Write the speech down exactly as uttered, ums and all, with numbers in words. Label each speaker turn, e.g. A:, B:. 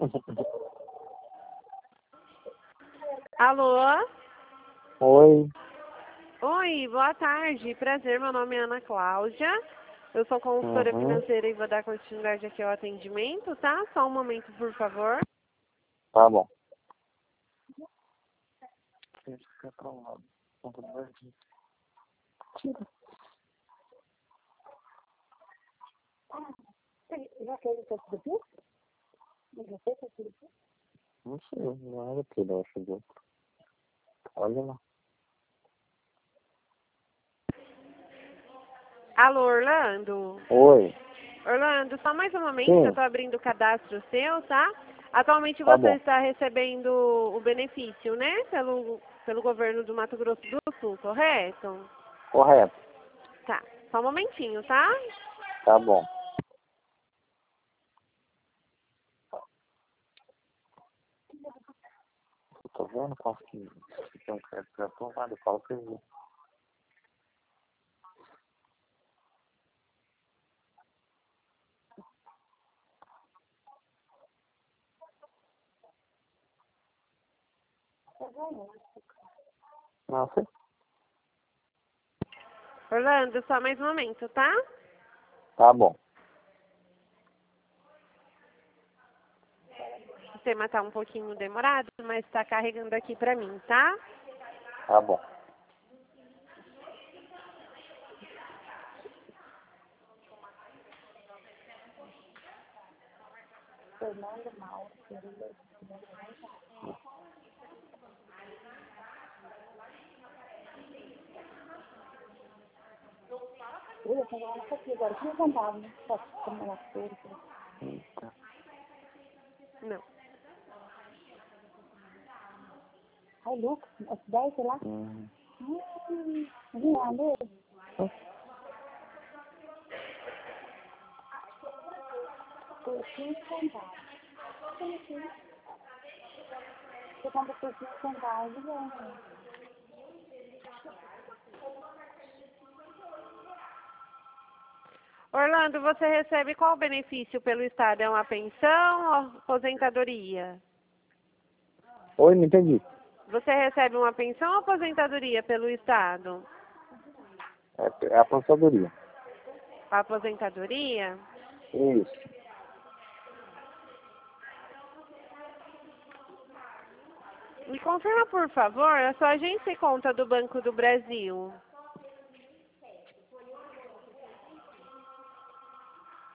A: Alô?
B: Oi.
A: Oi, boa tarde. Prazer, meu nome é Ana Cláudia. Eu sou consultora
B: Uhum.
A: financeira e vou dar continuidade aqui ao atendimento, tá? Só um momento, por favor.
B: Tá bom. Deixa eu ficar pra um lado. Tira.
C: Já fez o teste do P I S? Já fez o teste do P I S?
B: Não sei, não era tudo, eu acho. Que... Olha lá.
A: Alô, Orlando?
B: Oi.
A: Orlando, só mais um momento
B: Sim.
A: que eu tô abrindo o cadastro seu, tá? Atualmente
B: Tá
A: você
B: bom.
A: está recebendo o benefício, né? Pelo, pelo governo do Mato Grosso do Sul, correto?
B: Correto.
A: Tá, só um momentinho, tá?
B: Tá bom. Eu tô vendo qual que tem um crédito já aprovado. Eu falo pra ele. Nossa.
A: Orlando, só mais um momento, tá?
B: Tá bom.
A: O sistema tá um pouquinho demorado, mas tá carregando aqui pra mim, tá?
B: Tá bom.
C: Fernando Mauro, Pereira. Eu ia fazer uma aqui agora. quinze centavos, né? Só que como ela fez.
B: Eita.
A: Não.
C: Ai, Lucas, as dez, sei lá.
B: Hum.
C: Hum, viu lá mesmo? Por quinze centavos. Como assim? Você compra por quinze centavos e ganha.
A: Orlando, você recebe qual benefício pelo Estado? É uma pensão ou aposentadoria?
B: Oi, não entendi.
A: Você recebe uma pensão ou aposentadoria pelo Estado?
B: É, é a aposentadoria.
A: A aposentadoria?
B: Isso.
A: Me confirma, por favor, a sua agência e conta do Banco do Brasil.